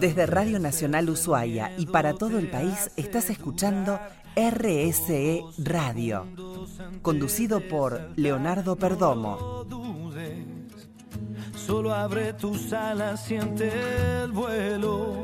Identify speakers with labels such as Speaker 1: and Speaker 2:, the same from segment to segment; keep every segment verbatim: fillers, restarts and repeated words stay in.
Speaker 1: Desde Radio Nacional Ushuaia y para todo el país estás escuchando R S E Radio, conducido por Leonardo Perdomo.
Speaker 2: Solo abre tus alas, siente el vuelo.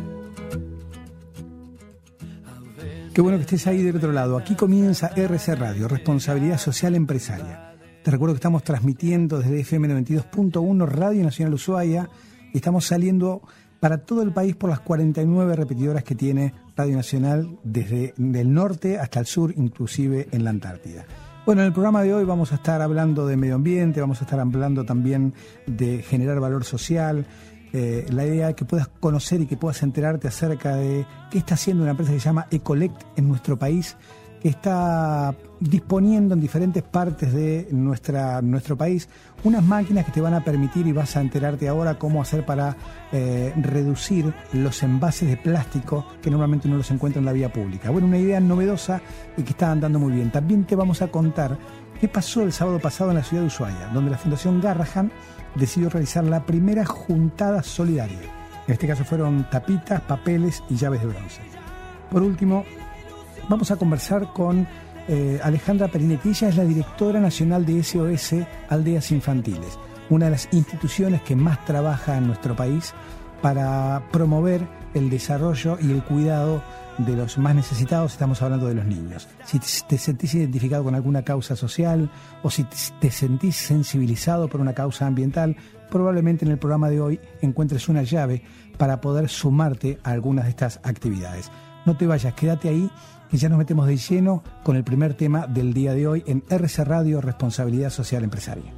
Speaker 3: Qué bueno que estés ahí del otro lado. Aquí comienza R S E Radio, Responsabilidad Social Empresaria. Te recuerdo que estamos transmitiendo desde F M noventa y dos punto uno, Radio Nacional Ushuaia. Estamos saliendo para todo el país por las cuarenta y nueve repetidoras que tiene Radio Nacional, desde el norte hasta el sur, inclusive en la Antártida. Bueno, en el programa de hoy vamos a estar hablando de medio ambiente, vamos a estar hablando también de generar valor social. Eh, la idea es que puedas conocer y que puedas enterarte acerca de qué está haciendo una empresa que se llama Ecolect en nuestro país, que está disponiendo en diferentes partes de nuestra, nuestro país unas máquinas que te van a permitir, y vas a enterarte ahora cómo hacer para eh, reducir los envases de plástico que normalmente uno los encuentra en la vía pública. Bueno, una idea novedosa y que está andando muy bien. También te vamos a contar qué pasó el sábado pasado en la ciudad de Ushuaia, donde la Fundación Garrahan decidió realizar la primera juntada solidaria. En este caso fueron tapitas, papeles y llaves de bronce. Por último, vamos a conversar con eh, Alejandra Perinetti. Ella es la directora nacional de S O S Aldeas Infantiles, una de las instituciones que más trabaja en nuestro país para promover el desarrollo y el cuidado de los más necesitados. Estamos hablando de los niños. Si te sentís identificado con alguna causa social o si te sentís sensibilizado por una causa ambiental, probablemente en el programa de hoy encuentres una llave para poder sumarte a algunas de estas actividades. No te vayas, quédate ahí, que ya nos metemos de lleno con el primer tema del día de hoy en R S E Radio, Responsabilidad Social Empresaria.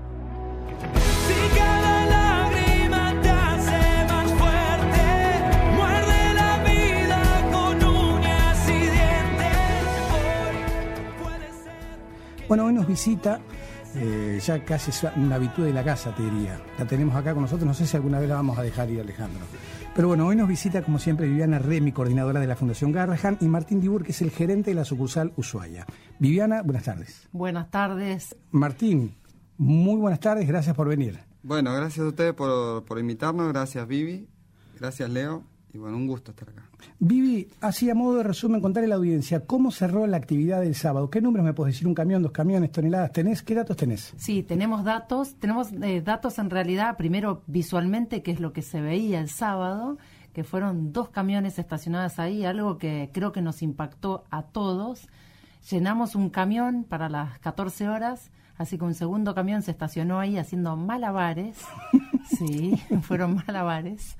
Speaker 3: Bueno, hoy nos visita, eh, ya casi es una habitud de la casa, te diría. La tenemos acá con nosotros, no sé si alguna vez la vamos a dejar ir, Alejandro. Pero bueno, hoy nos visita, como siempre, Viviana Remy, coordinadora de la Fundación Garrahan, y Martín Dibur, que es el gerente de la sucursal Ushuaia. Viviana, buenas tardes.
Speaker 4: Buenas tardes.
Speaker 3: Martín, muy buenas tardes, gracias por venir.
Speaker 5: Bueno, gracias a ustedes por, por invitarnos, gracias Vivi, gracias Leo, y bueno, un gusto estar acá.
Speaker 3: Vivi, así a modo de resumen, contarle a la audiencia, ¿cómo cerró la actividad del sábado? ¿Qué números me puedes decir? ¿Un camión, dos camiones, toneladas? ¿Tenés? ¿Qué datos tenés?
Speaker 4: Sí, tenemos datos, tenemos eh, datos en realidad, primero visualmente, que es lo que se veía el sábado, que fueron dos camiones estacionados ahí, algo que creo que nos impactó a todos. Llenamos un camión para las catorce horas, así que un segundo camión se estacionó ahí haciendo malabares. Sí, fueron malabares.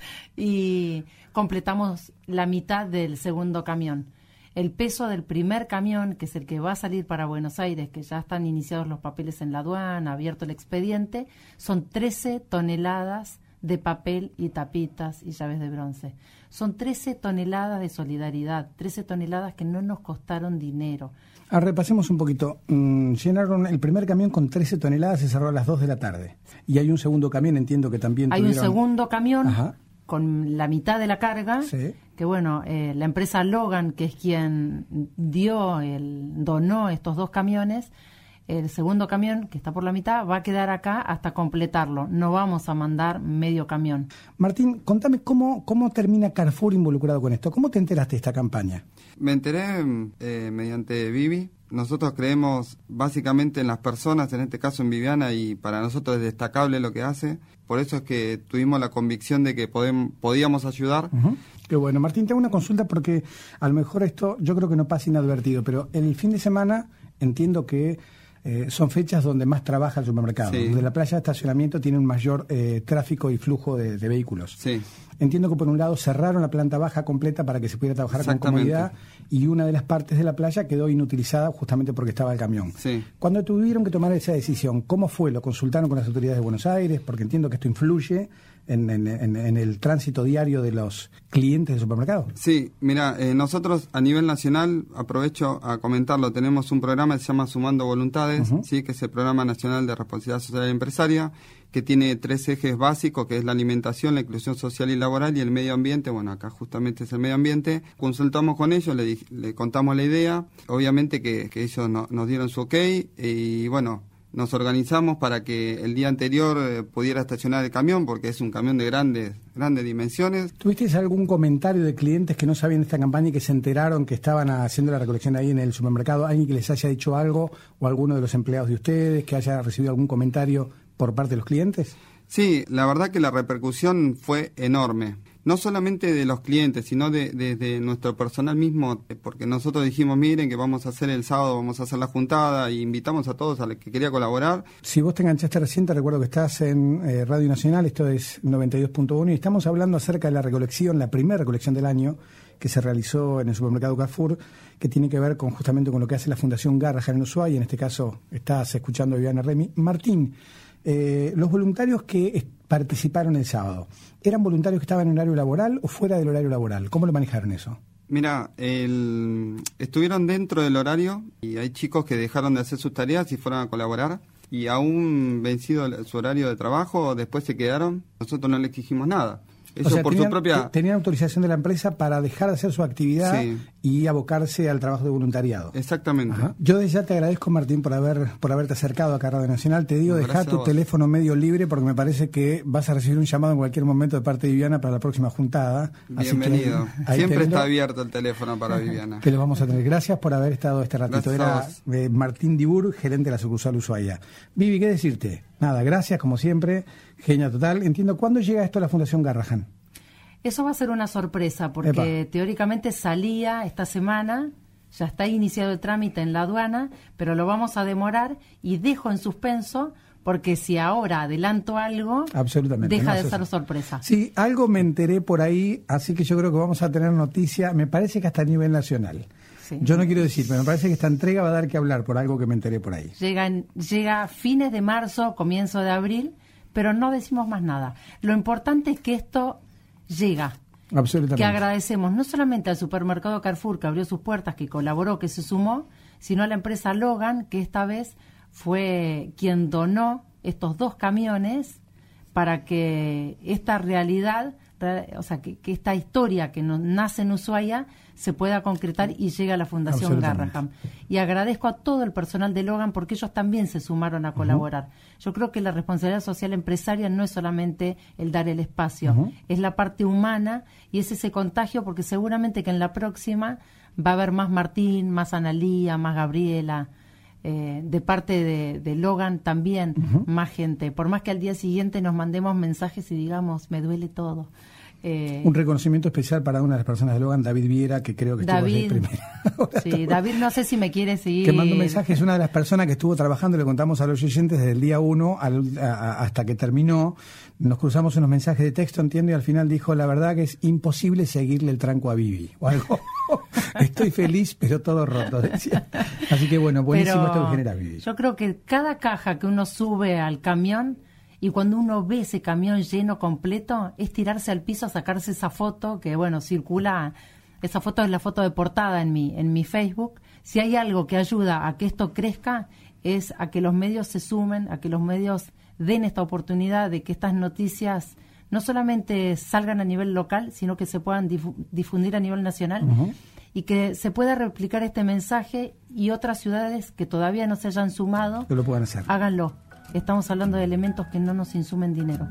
Speaker 4: Y completamos la mitad del segundo camión. El peso del primer camión, que es el que va a salir para Buenos Aires, que ya están iniciados los papeles en la aduana, abierto el expediente, son trece toneladas de papel y tapitas y llaves de bronce. Son trece toneladas de solidaridad, trece toneladas que no nos costaron dinero.
Speaker 3: Ah, repasemos un poquito. Mm, llenaron el primer camión con trece toneladas, se cerró a las dos de la tarde. Y hay un segundo camión, entiendo que también
Speaker 4: Hay
Speaker 3: tuvieron...
Speaker 4: un segundo camión.
Speaker 3: Ajá.
Speaker 4: Con la mitad de la carga,
Speaker 3: sí.
Speaker 4: Que bueno, eh, la empresa Logan, que es quien dio, el, donó estos dos camiones, el segundo camión, que está por la mitad, va a quedar acá hasta completarlo. No vamos a mandar medio camión.
Speaker 3: Martín, contame cómo, cómo termina Carrefour involucrado con esto. ¿Cómo te enteraste de esta campaña?
Speaker 5: Me enteré eh, mediante Vivi. Nosotros creemos básicamente en las personas, en este caso en Viviana, y para nosotros es destacable lo que hace. Por eso es que tuvimos la convicción de que podem, podíamos ayudar.
Speaker 3: Uh-huh. Qué bueno. Martín, tengo una consulta porque a lo mejor esto yo creo que no pasa inadvertido, pero en el fin de semana entiendo que eh, son fechas donde más trabaja el supermercado,
Speaker 5: sí.
Speaker 3: Donde la playa de estacionamiento tiene un mayor eh, tráfico y flujo de, de vehículos.
Speaker 5: Sí.
Speaker 3: Entiendo que por un lado cerraron la planta baja completa para que se pudiera trabajar con comodidad, y una de las partes de la playa quedó inutilizada justamente porque estaba el camión.
Speaker 5: Sí.
Speaker 3: Cuando tuvieron que tomar esa decisión, ¿cómo fue? ¿Lo consultaron con las autoridades de Buenos Aires? Porque entiendo que esto influye en, en, en, en el tránsito diario de los clientes del supermercado.
Speaker 5: Sí, mira, eh, nosotros a nivel nacional, aprovecho a comentarlo, tenemos un programa que se llama Sumando Voluntades, uh-huh. sí, que es el Programa Nacional de Responsabilidad Social Empresaria, que tiene tres ejes básicos, que es la alimentación, la inclusión social y laboral y el medio ambiente. Bueno, acá justamente es el medio ambiente. Consultamos con ellos, le, le contamos la idea, obviamente que, que ellos no, nos dieron su ok, y bueno, nos organizamos para que el día anterior eh, pudiera estacionar el camión, porque es un camión de grandes grandes dimensiones.
Speaker 3: ¿Tuviste algún comentario de clientes que no sabían de esta campaña y que se enteraron que estaban haciendo la recolección ahí en el supermercado? ¿Alguien que les haya dicho algo, o alguno de los empleados de ustedes que haya recibido algún comentario por parte de los clientes?
Speaker 5: Sí, la verdad que la repercusión fue enorme. No solamente de los clientes, sino de, de, de nuestro personal mismo, porque nosotros dijimos, miren, que vamos a hacer el sábado, vamos a hacer la juntada, y invitamos a todos a los que quería colaborar.
Speaker 3: Si vos te enganchaste recién, te recuerdo que estás en eh, Radio Nacional, esto es noventa y dos punto uno, y estamos hablando acerca de la recolección, la primera recolección del año, que se realizó en el supermercado Carrefour, que tiene que ver con justamente con lo que hace la Fundación Garrahan en Ushuaia, y en este caso estás escuchando a Viviana Remy. Martín, eh, los voluntarios que participaron el sábado, ¿eran voluntarios que estaban en horario laboral o fuera del horario laboral? ¿Cómo lo manejaron eso?
Speaker 5: Mira, el, estuvieron dentro del horario, y hay chicos que dejaron de hacer sus tareas y fueron a colaborar, y aún vencido su horario de trabajo, después se quedaron. Nosotros no les exigimos nada. Ellos,
Speaker 3: o sea,
Speaker 5: por
Speaker 3: tenían,
Speaker 5: su propia...
Speaker 3: tenían autorización de la empresa para dejar de hacer su actividad, sí, y abocarse al trabajo de voluntariado.
Speaker 5: Exactamente.
Speaker 3: Ajá. Yo desde ya te agradezco, Martín, por haber por haberte acercado acá a Radio Nacional. Te digo, deja tu teléfono medio libre, porque me parece que vas a recibir un llamado en cualquier momento de parte de Viviana para la próxima juntada.
Speaker 5: Bienvenido.
Speaker 3: Así que, ahí
Speaker 5: siempre
Speaker 3: teniendo,
Speaker 5: está abierto el teléfono para Viviana.
Speaker 3: Que lo vamos a tener. Gracias por haber estado este ratito.
Speaker 5: Gracias.
Speaker 3: Era eh, Martín Dibur, gerente de la sucursal Ushuaia. Vivi, ¿qué decirte? Nada, gracias, como siempre. Genia total. Entiendo, ¿cuándo llega esto a la Fundación Garrahan?
Speaker 4: Eso va a ser una sorpresa, porque Epa. teóricamente salía esta semana, ya está iniciado el trámite en la aduana, pero lo vamos a demorar, y dejo en suspenso, porque si ahora adelanto algo,
Speaker 3: absolutamente,
Speaker 4: deja
Speaker 3: no,
Speaker 4: de ser
Speaker 3: sí.
Speaker 4: sorpresa.
Speaker 3: Sí, algo me enteré por ahí, así que yo creo que vamos a tener noticia, me parece que hasta a nivel nacional. Sí. Yo no quiero decir, pero me parece que esta entrega va a dar que hablar por algo que me enteré por ahí.
Speaker 4: Llega, en, llega a fines de marzo, comienzo de abril, pero no decimos más nada. Lo importante es que esto llega.
Speaker 3: Absolutamente.
Speaker 4: Que agradecemos no solamente al supermercado Carrefour, que abrió sus puertas, que colaboró, que se sumó, sino a la empresa Logan, que esta vez fue quien donó estos dos camiones para que esta realidad, o sea, que, que esta historia que nos nace en Ushuaia se pueda concretar y llegue a la Fundación Garrahan. Y agradezco a todo el personal de Logan, porque ellos también se sumaron a colaborar. Uh-huh. Yo creo que la responsabilidad social empresaria no es solamente el dar el espacio, uh-huh, es la parte humana, y es ese contagio, porque seguramente que en la próxima va a haber más Martín, más Analía, más Gabriela, eh, de parte de, de Logan también, uh-huh, más gente. Por más que al día siguiente nos mandemos mensajes y digamos, me duele todo. Eh,
Speaker 3: un reconocimiento especial para una de las personas de Logan, David Viera, que creo que
Speaker 4: David,
Speaker 3: estuvo desde primera.
Speaker 4: Sí, David, no sé si me quiere seguir.
Speaker 3: Que mandó mensajes, es una de las personas que estuvo trabajando, le contamos a los oyentes desde el día uno al, a, hasta que terminó. Nos cruzamos unos mensajes de texto, entiendo, y al final dijo, la verdad que es imposible seguirle el tranco a Vivi, o algo. Estoy feliz, pero todo roto, decía. Así que bueno, buenísimo pero esto que genera Vivi.
Speaker 4: Yo creo que cada caja que uno sube al camión, y cuando uno ve ese camión lleno completo, es tirarse al piso a sacarse esa foto que, bueno, circula. Esa foto es la foto de portada en mi, en mi Facebook. Si hay algo que ayuda a que esto crezca, es a que los medios se sumen, a que los medios den esta oportunidad de que estas noticias no solamente salgan a nivel local, sino que se puedan difu- difundir a nivel nacional, uh-huh, y que se pueda replicar este mensaje, y otras ciudades que todavía no se hayan sumado,
Speaker 3: que lo puedan hacer.
Speaker 4: Háganlo. Estamos hablando de elementos que no nos insumen dinero.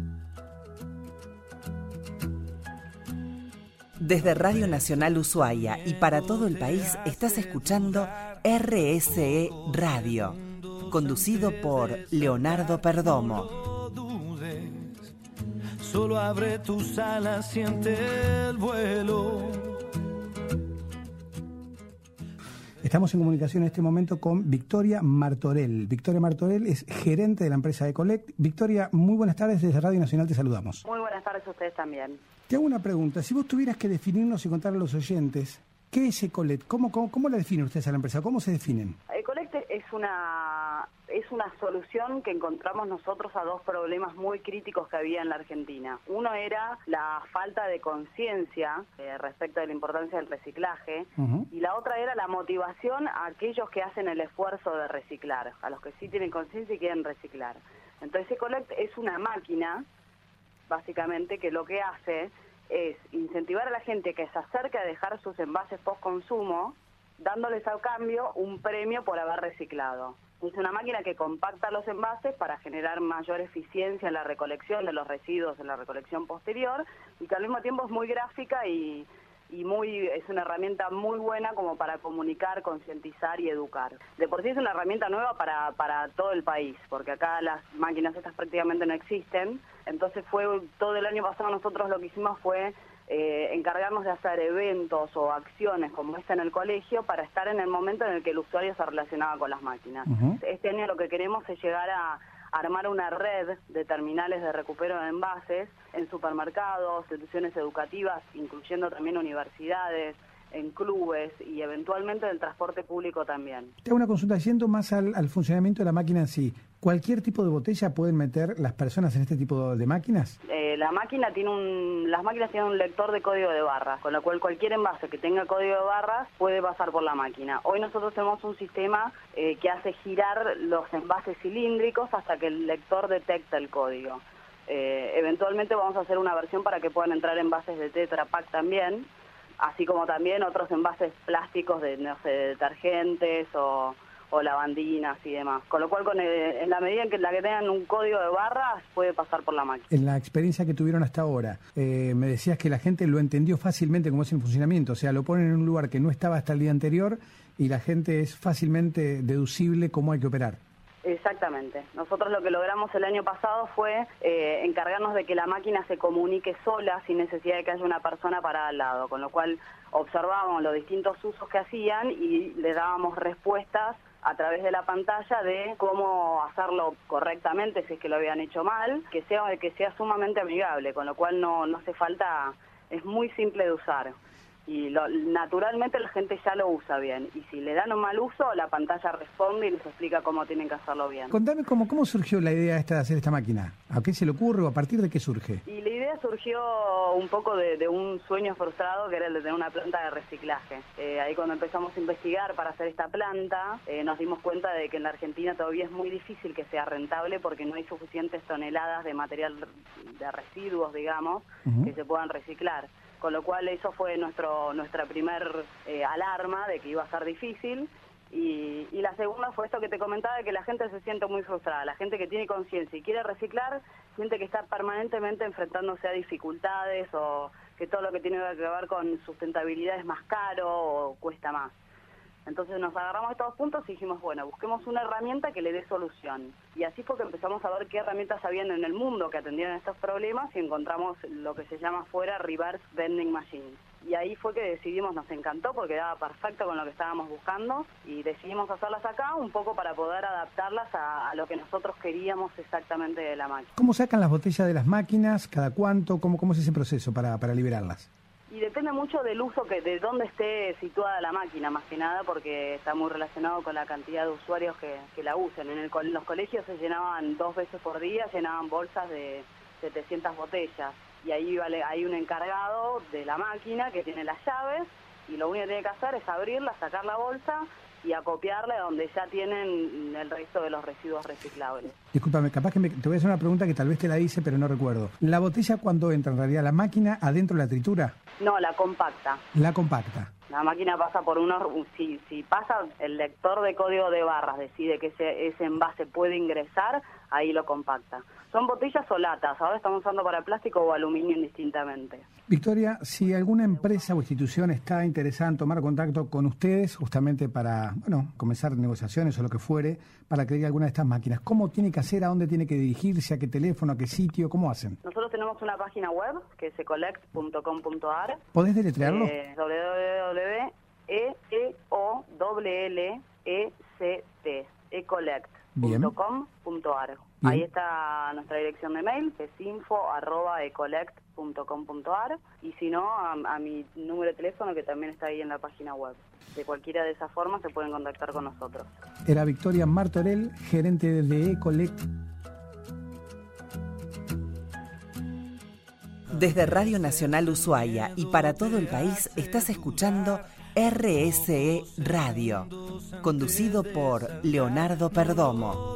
Speaker 1: Desde Radio Nacional Ushuaia y para todo el país estás escuchando R S E Radio, conducido por Leonardo Perdomo.
Speaker 2: Solo abre tus alas, siente el vuelo.
Speaker 3: Estamos en comunicación en este momento con Victoria Martorell. Victoria Martorell es gerente de la empresa Ecolect. Victoria, muy buenas tardes, desde Radio Nacional te saludamos.
Speaker 6: Muy buenas tardes a ustedes también.
Speaker 3: Te hago una pregunta. Si vos tuvieras que definirnos y contarle a los oyentes, ¿qué es Ecolect? ¿Cómo, cómo, cómo la definen ustedes a la empresa? ¿Cómo se definen?
Speaker 6: Ecolect es una, es una solución que encontramos nosotros a dos problemas muy críticos que había en la Argentina. Uno era la falta de conciencia eh, respecto de la importancia del reciclaje, uh-huh, y la otra era la motivación a aquellos que hacen el esfuerzo de reciclar, a los que sí tienen conciencia y quieren reciclar. Entonces Ecolect es una máquina, básicamente, que lo que hace es incentivar a la gente que se acerque a dejar sus envases post-consumo dándoles a cambio un premio por haber reciclado. Es una máquina que compacta los envases para generar mayor eficiencia en la recolección de los residuos, en la recolección posterior, y que al mismo tiempo es muy gráfica y, y muy es una herramienta muy buena como para comunicar, concientizar y educar. De por sí es una herramienta nueva para, para todo el país, porque acá las máquinas estas prácticamente no existen. Entonces fue todo el año pasado nosotros lo que hicimos fue Eh, encargarnos de hacer eventos o acciones como esta en el colegio para estar en el momento en el que el usuario se relacionaba con las máquinas. Uh-huh. Este año lo que queremos es llegar a armar una red de terminales de recupero de envases en supermercados, instituciones educativas, incluyendo también universidades, en clubes y eventualmente del transporte público también.
Speaker 3: Tengo una consulta, yendo más al, al funcionamiento de la máquina en sí. ¿Cualquier tipo de botella pueden meter las personas en este tipo de máquinas?
Speaker 6: Eh, la máquina tiene un, las máquinas tienen un lector de código de barras, con lo cual cualquier envase que tenga código de barras puede pasar por la máquina. Hoy nosotros tenemos un sistema eh, que hace girar los envases cilíndricos hasta que el lector detecta el código. Eh, eventualmente vamos a hacer una versión para que puedan entrar envases de Tetra Pak también, así como también otros envases plásticos de, no sé, de detergentes o, o lavandinas y demás. Con lo cual, con el, en la medida en que la que tengan un código de barras, puede pasar por la máquina.
Speaker 3: En la experiencia que tuvieron hasta ahora, eh, me decías que la gente lo entendió fácilmente cómo es el funcionamiento. O sea, lo ponen en un lugar que no estaba hasta el día anterior y la gente es fácilmente deducible cómo hay que operar.
Speaker 6: Exactamente. Nosotros lo que logramos el año pasado fue eh, encargarnos de que la máquina se comunique sola sin necesidad de que haya una persona parada al lado, con lo cual observábamos los distintos usos que hacían y le dábamos respuestas a través de la pantalla de cómo hacerlo correctamente si es que lo habían hecho mal, que sea que sea sumamente amigable, con lo cual no, no hace falta, es muy simple de usar. Y lo, naturalmente la gente ya lo usa bien. Y si le dan un mal uso, la pantalla responde y les explica cómo tienen que hacerlo bien.
Speaker 3: Contame cómo, cómo surgió la idea esta de hacer esta máquina. ¿A qué se le ocurre o a partir de qué surge?
Speaker 6: Y la idea surgió un poco de, de un sueño frustrado, que era el de tener una planta de reciclaje. Eh, ahí cuando empezamos a investigar para hacer esta planta, eh, nos dimos cuenta de que en la Argentina todavía es muy difícil que sea rentable porque no hay suficientes toneladas de material de residuos, digamos, uh-huh. que se puedan reciclar. Con lo cual eso fue nuestro nuestra primer eh, alarma de que iba a ser difícil. Y, y la segunda fue esto que te comentaba, de que la gente se siente muy frustrada. La gente que tiene conciencia y quiere reciclar, siente que está permanentemente enfrentándose a dificultades o que todo lo que tiene que ver con sustentabilidad es más caro o cuesta más. Entonces nos agarramos estos puntos y dijimos, bueno, busquemos una herramienta que le dé solución. Y así fue que empezamos a ver qué herramientas habían en el mundo que atendieran estos problemas y encontramos lo que se llama fuera Reverse Vending Machine. Y ahí fue que decidimos, nos encantó porque daba perfecto con lo que estábamos buscando y decidimos hacerlas acá un poco para poder adaptarlas a, a lo que nosotros queríamos exactamente de la máquina.
Speaker 3: ¿Cómo sacan las botellas de las máquinas? ¿Cada cuánto? ¿Cómo, cómo es ese proceso para, para liberarlas?
Speaker 6: Y depende mucho del uso, que de dónde esté situada la máquina, más que nada, porque está muy relacionado con la cantidad de usuarios que, que la usen. En, el, en los colegios se llenaban dos veces por día, llenaban bolsas de setecientas botellas. Y ahí vale, hay un encargado de la máquina que tiene las llaves y lo único que tiene que hacer es abrirla, sacar la bolsa y acopiarla donde ya tienen el resto de los residuos reciclables.
Speaker 3: Discúlpame, capaz que me, te voy a hacer una pregunta que tal vez te la hice, pero no recuerdo. ¿La botella cuando entra en realidad la máquina adentro la tritura?
Speaker 6: No, la compacta.
Speaker 3: La compacta.
Speaker 6: La máquina pasa por unos... Si, si pasa el lector de código de barras, decide que ese, ese envase puede ingresar, ahí lo compacta. Son botellas o latas, ahora estamos usando para plástico o aluminio indistintamente.
Speaker 3: Victoria, si alguna empresa o institución está interesada en tomar contacto con ustedes, justamente para, bueno, comenzar negociaciones o lo que fuere, para adquirir alguna de estas máquinas, ¿cómo tiene que hacer? ¿A dónde tiene que dirigirse? ¿A qué teléfono? ¿A qué sitio? ¿Cómo hacen?
Speaker 6: Nosotros tenemos una página web que es ecolect punto com punto a r.
Speaker 3: ¿Podés deletrearlo?
Speaker 6: Eh, doble u doble u doble u punto e e o l l e c t ecolect punto com punto a r. Ahí está nuestra dirección de mail, que es info arroba ecolect punto com punto a r, y si no, a, a mi número de teléfono, que también está ahí en la página web. De cualquiera de esas formas se pueden contactar con nosotros.
Speaker 3: Era Victoria Martorell, gerente de Ecolect.
Speaker 1: Desde Radio Nacional Ushuaia y para todo el país estás escuchando R S E Radio, conducido por Leonardo Perdomo.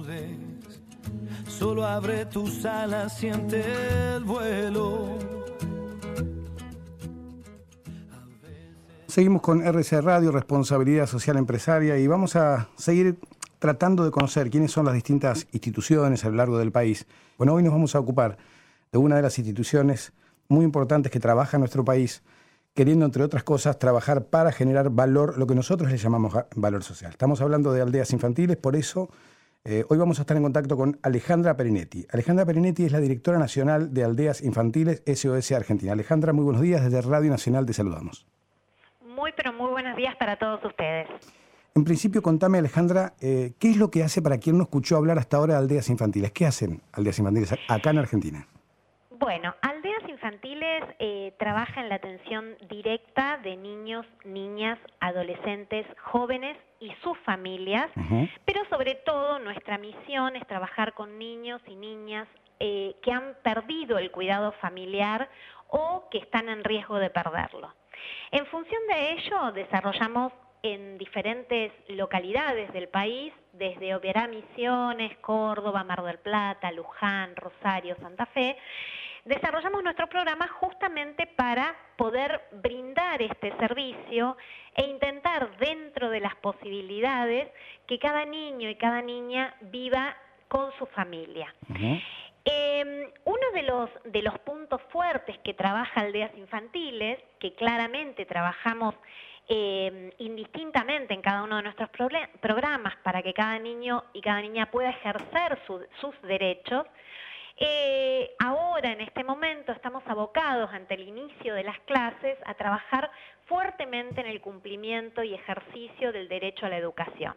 Speaker 2: Solo abre tus alas, siente el vuelo.
Speaker 3: Seguimos con R C Radio, Responsabilidad Social Empresaria, y vamos a seguir tratando de conocer quiénes son las distintas instituciones a lo largo del país. Bueno, hoy nos vamos a ocupar de una de las instituciones muy importantes que trabaja en nuestro país, queriendo, entre otras cosas, trabajar para generar valor, lo que nosotros le llamamos valor social. Estamos hablando de aldeas infantiles, por eso eh, hoy vamos a estar en contacto con Alejandra Perinetti. Alejandra Perinetti es la directora nacional de Aldeas Infantiles S O S Argentina. Alejandra, muy buenos días, desde Radio Nacional te saludamos.
Speaker 7: Muy, pero muy buenos días para todos ustedes.
Speaker 3: En principio, contame, Alejandra, eh, ¿qué es lo que hace para quien no escuchó hablar hasta ahora de Aldeas Infantiles? ¿Qué hacen Aldeas Infantiles acá en Argentina?
Speaker 7: Bueno, Aldeas Infantiles eh, trabaja en la atención directa de niños, niñas, adolescentes, jóvenes y sus familias, uh-huh. pero sobre todo nuestra misión es trabajar con niños y niñas eh, que han perdido el cuidado familiar o que están en riesgo de perderlo. En función de ello, desarrollamos en diferentes localidades del país, desde Oberá, Misiones, Córdoba, Mar del Plata, Luján, Rosario, Santa Fe, desarrollamos nuestro programa justamente para poder brindar este servicio e intentar, dentro de las posibilidades, que cada niño y cada niña viva con su familia. Uh-huh. Eh, uno de los, de los puntos fuertes que trabaja Aldeas Infantiles, que claramente trabajamos eh, indistintamente en cada uno de nuestros programas para que cada niño y cada niña pueda ejercer su, sus derechos, eh, ahora en este momento estamos abocados ante el inicio de las clases a trabajar fuertemente en el cumplimiento y ejercicio del derecho a la educación.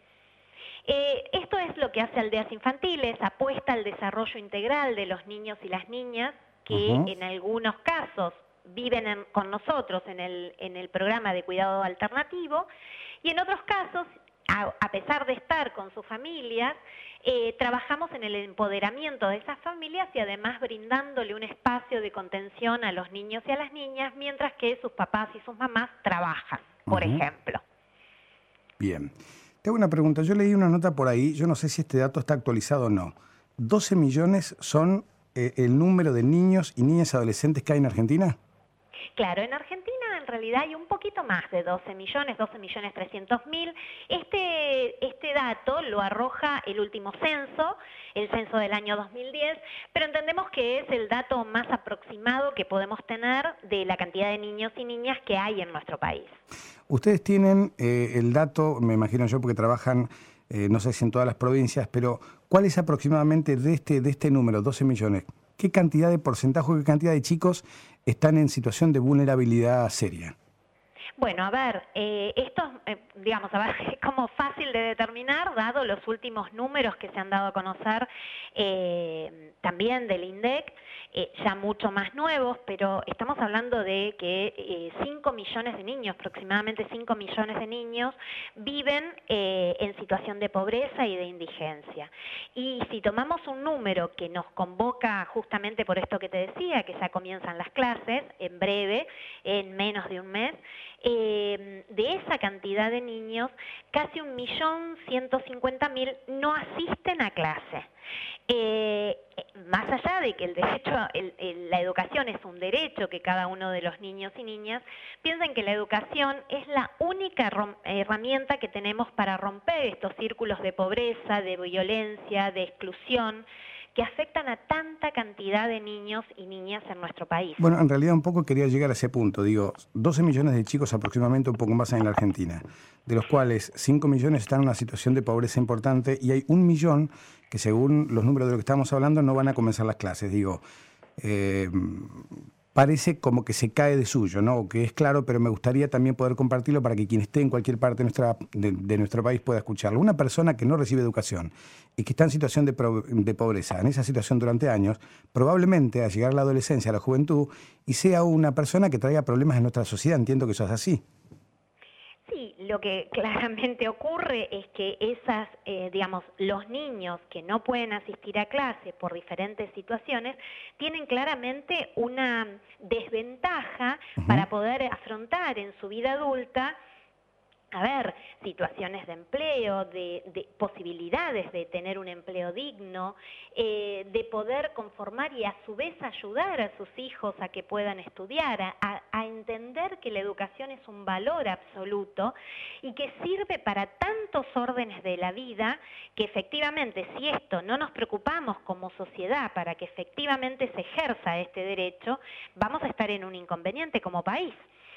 Speaker 7: Eh, esto es lo que hace Aldeas Infantiles, apuesta al desarrollo integral de los niños y las niñas que uh-huh. en algunos casos viven en, con nosotros en el, en el programa de cuidado alternativo y en otros casos, a, a pesar de estar con sus familias, eh, trabajamos en el empoderamiento de esas familias y además brindándole un espacio de contención a los niños y a las niñas mientras que sus papás y sus mamás trabajan, por uh-huh. ejemplo.
Speaker 3: Bien. Te hago una pregunta. Yo leí una nota por ahí, yo no sé si este dato está actualizado o no. ¿doce millones son eh, el número de niños y niñas adolescentes que hay en Argentina?
Speaker 7: Claro, en Argentina en realidad hay un poquito más de doce millones, doce millones trescientos mil. Este, este dato lo arroja el último censo, el censo del año dos mil diez, pero entendemos que es el dato más aproximado que podemos tener de la cantidad de niños y niñas que hay en nuestro país.
Speaker 3: Ustedes tienen eh, el dato, me imagino yo, porque trabajan, eh, no sé si en todas las provincias, pero ¿cuál es aproximadamente de este, de este número, doce millones? ¿Qué cantidad de porcentaje, qué cantidad de chicos están en situación de vulnerabilidad seria?
Speaker 7: Bueno, a ver, eh, esto, eh, digamos, a ver, es como fácil de determinar, dado los últimos números que se han dado a conocer eh, también del INDEC, eh, ya mucho más nuevos, pero estamos hablando de que eh, cinco millones de niños, aproximadamente cinco millones de niños, viven eh, en situación de pobreza y de indigencia. Y si tomamos un número que nos convoca justamente por esto que te decía, que ya comienzan las clases en breve, en menos de un mes, Eh, de esa cantidad de niños, casi un millón ciento cincuenta mil no asisten a clase. Eh, más allá de que el derecho, el, el, la educación es un derecho que cada uno de los niños y niñas, piensen que la educación es la única herramienta que tenemos para romper estos círculos de pobreza, de violencia, de exclusión, que afectan a tanta cantidad de niños y niñas en nuestro país.
Speaker 3: Bueno, en realidad un poco quería llegar a ese punto. Digo, doce millones de chicos aproximadamente, un poco más en la Argentina, de los cuales cinco millones están en una situación de pobreza importante y hay un millón que, según los números de lo que estamos hablando, no van a comenzar las clases. Digo, eh, parece como que se cae de suyo, ¿no? Que es claro, pero me gustaría también poder compartirlo para que quien esté en cualquier parte de, nuestra, de, de nuestro país pueda escucharlo. Una persona que no recibe educación y que está en situación de, pro, de pobreza, en esa situación durante años, probablemente al llegar a la adolescencia, a la juventud, y sea una persona que traiga problemas en nuestra sociedad. Entiendo que eso es así.
Speaker 7: Sí, lo que claramente ocurre es que esas, eh, digamos, los niños que no pueden asistir a clase por diferentes situaciones tienen claramente una desventaja uh-huh. para poder afrontar en su vida adulta a ver, situaciones de empleo, de, de posibilidades de tener un empleo digno, eh, de poder conformar y a su vez ayudar a sus hijos a que puedan estudiar, a, a entender que la educación es un valor absoluto y que sirve para tantos órdenes de la vida, que efectivamente si esto no nos preocupamos como sociedad para que efectivamente se ejerza este derecho, vamos a estar en un inconveniente como país.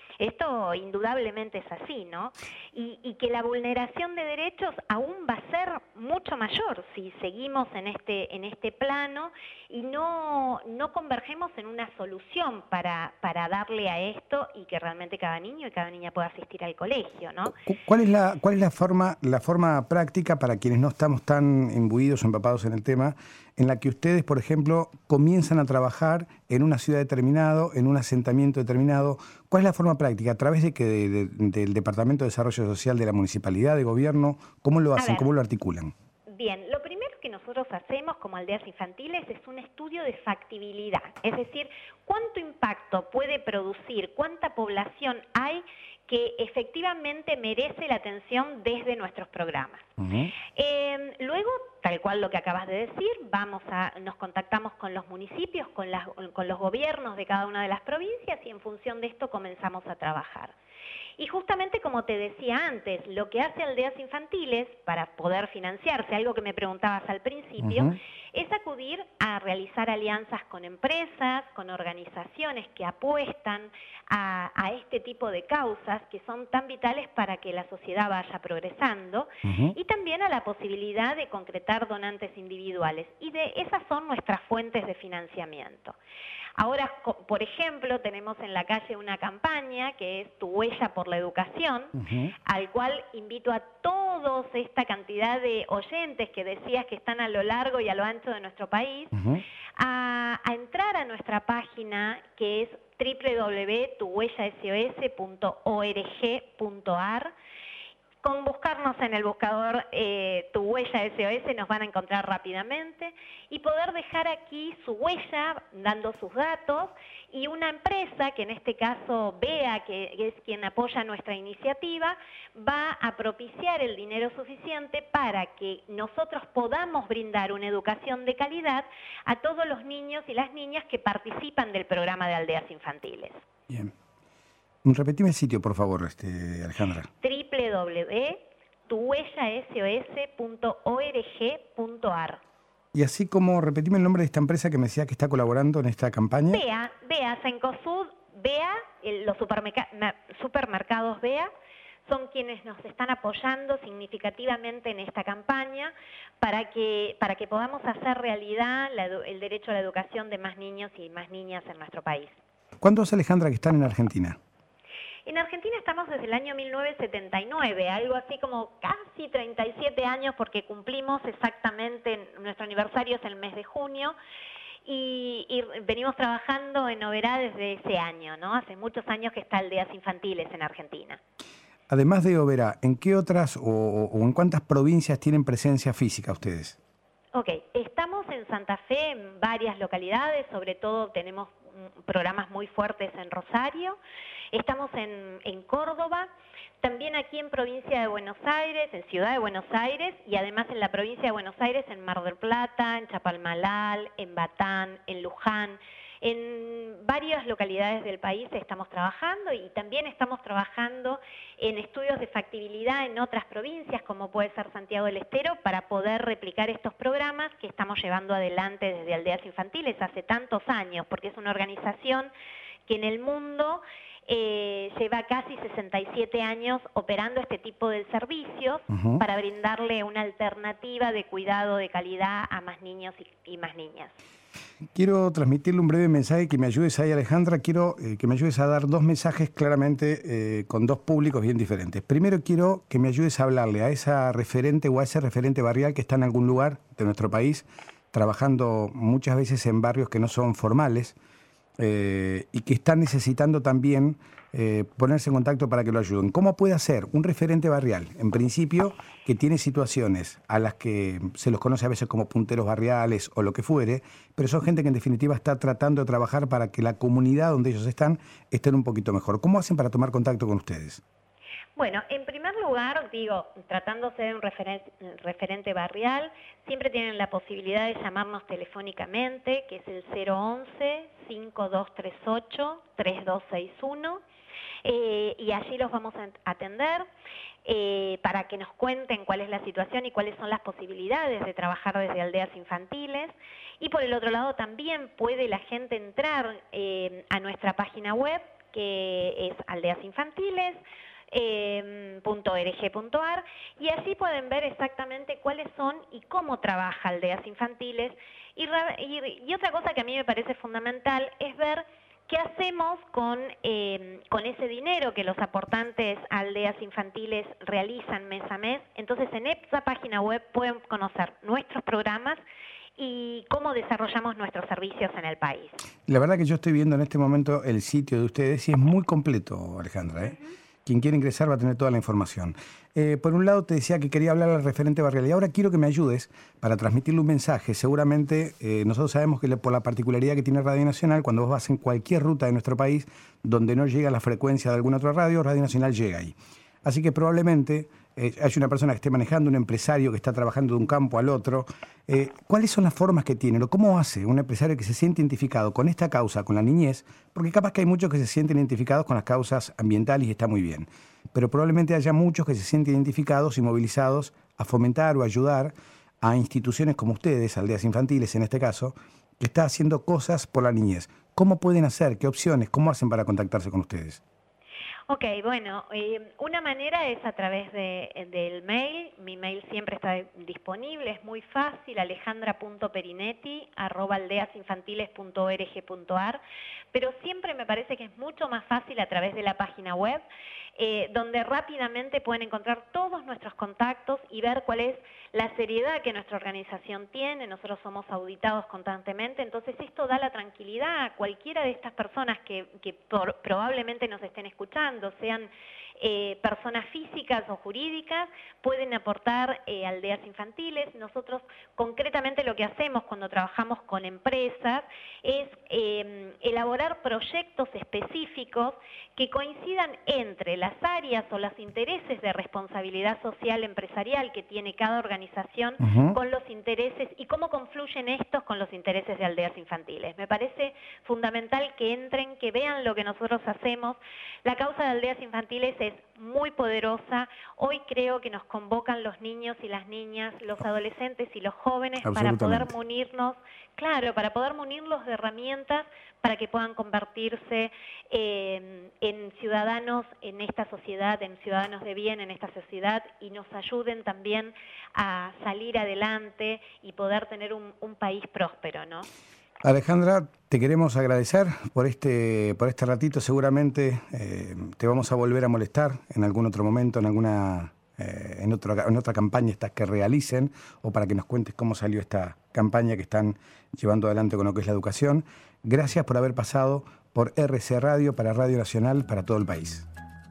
Speaker 7: Esto indudablemente es así, ¿no? Y, y que la vulneración de derechos aún va a ser mucho mayor si seguimos en este en este plano y no no convergemos en una solución para para darle a esto y que realmente cada niño y cada niña pueda asistir al colegio, ¿no?
Speaker 3: ¿Cuál es la cuál es la forma la forma práctica para quienes no estamos tan imbuidos o empapados en el tema, en la que ustedes, por ejemplo, comienzan a trabajar en una ciudad determinada, en un asentamiento determinado? ¿Cuál es la forma práctica? ¿A través de que de, de, del Departamento de Desarrollo Social de la Municipalidad, de Gobierno? ¿Cómo lo hacen? ¿Cómo lo articulan?
Speaker 7: Bien, lo primero que nosotros hacemos como aldeas infantiles es un estudio de factibilidad, es decir, cuánto impacto puede producir, cuánta población hay que efectivamente merece la atención desde nuestros programas. Uh-huh. Eh, luego, tal cual lo que acabas de decir, vamos a, nos contactamos con los municipios, con, las, con los gobiernos de cada una de las provincias y en función de esto comenzamos a trabajar. Y justamente como te decía antes, lo que hace Aldeas Infantiles para poder financiarse, algo que me preguntabas al principio, uh-huh. es acudir a realizar alianzas con empresas, con organizaciones que apuestan a, a este tipo de causas que son tan vitales para que la sociedad vaya progresando, uh-huh. y también a la posibilidad de concretar donantes individuales. Y de esas son nuestras fuentes de financiamiento. Ahora, por ejemplo, tenemos en la calle una campaña que es Tu Huella por la Educación, uh-huh. al cual invito a todos esta cantidad de oyentes que decías que están a lo largo y a lo ancho de nuestro país, uh-huh. a, a entrar a nuestra página que es doble u doble u doble u punto tu huella s o s punto org punto a r. Con buscarnos en el buscador eh, Tu Huella S O S nos van a encontrar rápidamente y poder dejar aquí su huella dando sus datos y una empresa, que en este caso BEA, que es quien apoya nuestra iniciativa, va a propiciar el dinero suficiente para que nosotros podamos brindar una educación de calidad a todos los niños y las niñas que participan del programa de Aldeas Infantiles.
Speaker 3: Bien. Repetime el sitio, por favor, este, Alejandra.
Speaker 7: doble u doble u doble u punto tu huella s o s punto org punto a r.
Speaker 3: Y así como, repetime el nombre de esta empresa que me decía que está colaborando en esta campaña.
Speaker 7: BEA, BEA, Cencosud, BEA, el, los supermercados BEA, son quienes nos están apoyando significativamente en esta campaña para que, para que podamos hacer realidad la, el derecho a la educación de más niños y más niñas en nuestro país.
Speaker 3: ¿Cuántos, Alejandra, que están en Argentina?
Speaker 7: En Argentina estamos desde el año mil novecientos setenta y nueve, algo así como casi treinta y siete años, porque cumplimos exactamente, nuestro aniversario es el mes de junio, y, y venimos trabajando en Oberá desde ese año, ¿no? Hace muchos años que está Aldeas Infantiles en Argentina.
Speaker 3: Además de Oberá, ¿en qué otras o, o en cuántas provincias tienen presencia física ustedes?
Speaker 7: Ok, estamos en Santa Fe, en varias localidades, sobre todo tenemos programas muy fuertes en Rosario, estamos en, en Córdoba, también aquí en provincia de Buenos Aires, en Ciudad de Buenos Aires, y además en la provincia de Buenos Aires, en Mar del Plata, en Chapalmalal, en Batán, en Luján. En varias localidades del país estamos trabajando y también estamos trabajando en estudios de factibilidad en otras provincias, como puede ser Santiago del Estero, para poder replicar estos programas que estamos llevando adelante desde Aldeas Infantiles hace tantos años, porque es una organización que en el mundo eh, lleva casi sesenta y siete años operando este tipo de servicios, uh-huh. para brindarle una alternativa de cuidado de calidad a más niños y, y más niñas.
Speaker 3: Quiero transmitirle un breve mensaje, que me ayudes ahí, Alejandra. Quiero eh, que me ayudes a dar dos mensajes claramente eh, con dos públicos bien diferentes. Primero, quiero que me ayudes a hablarle a esa referente o a ese referente barrial que está en algún lugar de nuestro país, trabajando muchas veces en barrios que no son formales, eh, y que están necesitando también eh, ponerse en contacto para que lo ayuden. ¿Cómo puede hacer un referente barrial, en principio, que tiene situaciones a las que se los conoce a veces como punteros barriales o lo que fuere, pero son gente que en definitiva está tratando de trabajar para que la comunidad donde ellos están esté un poquito mejor? ¿Cómo hacen para tomar contacto con ustedes?
Speaker 7: Bueno, en primer lugar, digo, tratándose de un referente, referente barrial, siempre tienen la posibilidad de llamarnos telefónicamente, que es el cero once, cinco dos tres ocho, tres dos seis uno, eh, y allí los vamos a atender eh, para que nos cuenten cuál es la situación y cuáles son las posibilidades de trabajar desde aldeas infantiles. Y por el otro lado también puede la gente entrar eh, a nuestra página web, que es aldeas infantiles punto org punto ar, y allí pueden ver exactamente cuáles son y cómo trabaja Aldeas Infantiles. Y, y, y otra cosa que a mí me parece fundamental es ver qué hacemos con, eh, con ese dinero que los aportantes a Aldeas Infantiles realizan mes a mes. Entonces en esa página web pueden conocer nuestros programas y cómo desarrollamos nuestros servicios en el país.
Speaker 3: La verdad que yo estoy viendo en este momento el sitio de ustedes y es muy completo, Alejandra, ¿eh? Uh-huh. Quien quiera ingresar va a tener toda la información. Eh, por un lado te decía que quería hablar al referente barrial y ahora quiero que me ayudes para transmitirle un mensaje. Seguramente eh, nosotros sabemos que le, por la particularidad que tiene Radio Nacional, cuando vos vas en cualquier ruta de nuestro país donde no llega la frecuencia de alguna otra radio, Radio Nacional llega ahí. Así que probablemente eh, hay una persona que esté manejando, un empresario que está trabajando de un campo al otro. Eh, ¿Cuáles son las formas que tienen o cómo hace un empresario que se siente identificado con esta causa, con la niñez? Porque capaz que hay muchos que se sienten identificados con las causas ambientales y está muy bien. Pero probablemente haya muchos que se sienten identificados y movilizados a fomentar o ayudar a instituciones como ustedes, Aldeas Infantiles en este caso, que está haciendo cosas por la niñez. ¿Cómo pueden hacer? ¿Qué opciones? ¿Cómo hacen para contactarse con ustedes?
Speaker 7: Ok, bueno, eh, una manera es a través de, del mail. Mi mail siempre está disponible, es muy fácil, alejandra punto perinetti arroba aldeas infantiles punto org punto ar, pero siempre me parece que es mucho más fácil a través de la página web, eh, donde rápidamente pueden encontrar todos nuestros contactos y ver cuál es la seriedad que nuestra organización tiene. Nosotros somos auditados constantemente, entonces esto da la tranquilidad a cualquiera de estas personas que, que por, probablemente nos estén escuchando, sean eh, personas físicas o jurídicas, pueden aportar eh, aldeas infantiles. Nosotros concretamente lo que hacemos cuando trabajamos con empresas es eh, elaborar proyectos específicos que coincidan entre las áreas o los intereses de responsabilidad social empresarial que tiene cada organización uh-huh. con los intereses y cómo confluyen estos con los intereses de aldeas infantiles. Me parece fundamental que entren, que vean lo que nosotros hacemos. La causa de aldeas infantiles es muy poderosa. Hoy creo que nos convocan los niños y las niñas, los adolescentes y los jóvenes para poder munirnos, claro, para poder munirlos de herramientas para que puedan convertirse eh, en ciudadanos en esta sociedad, en ciudadanos de bien en esta sociedad y nos ayuden también a salir adelante y poder tener un, un país próspero, ¿no?
Speaker 3: Alejandra, te queremos agradecer por este por este ratito. Seguramente eh, te vamos a volver a molestar en algún otro momento, en alguna eh, en, otro, en otra campaña estas que realicen o para que nos cuentes cómo salió esta campaña que están llevando adelante con lo que es la educación. Gracias por haber pasado por R C Radio para Radio Nacional para todo el país.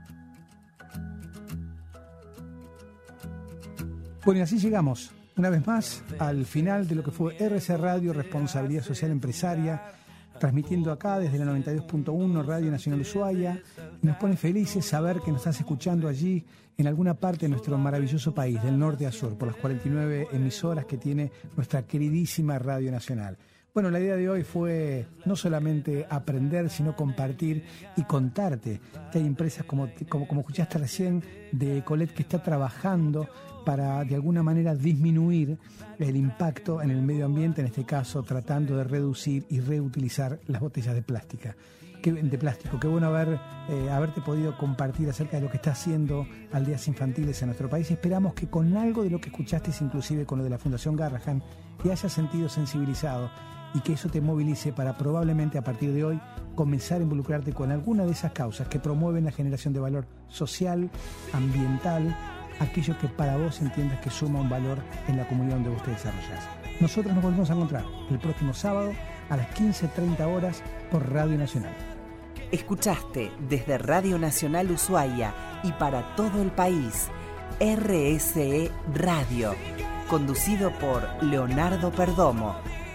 Speaker 3: Bueno, y así llegamos una vez más al final de lo que fue R C Radio, Responsabilidad Social Empresaria, transmitiendo acá desde la noventa y dos punto uno Radio Nacional Ushuaia. Y nos pone felices saber que nos estás escuchando allí en alguna parte de nuestro maravilloso país, del norte a sur, por las cuarenta y nueve emisoras que tiene nuestra queridísima Radio Nacional. Bueno, la idea de hoy fue no solamente aprender, sino compartir y contarte que hay empresas como, como, como escuchaste recién de Colette que está trabajando para de alguna manera disminuir el impacto en el medio ambiente, en este caso tratando de reducir y reutilizar las botellas de plástico. Qué, de plástico. Qué bueno haber, eh, haberte podido compartir acerca de lo que está haciendo Aldeas Infantiles en nuestro país. Esperamos que con algo de lo que escuchaste, inclusive con lo de la Fundación Garrahan, te hayas sentido sensibilizado y que eso te movilice para probablemente a partir de hoy comenzar a involucrarte con alguna de esas causas que promueven la generación de valor social, ambiental, aquello que para vos entiendas que suma un valor en la comunidad donde vos te desarrollás. Nosotros nos volvemos a encontrar el próximo sábado a las quince treinta horas por Radio Nacional.
Speaker 1: Escuchaste desde Radio Nacional Ushuaia y para todo el país, R S E Radio, conducido por Leonardo Perdomo.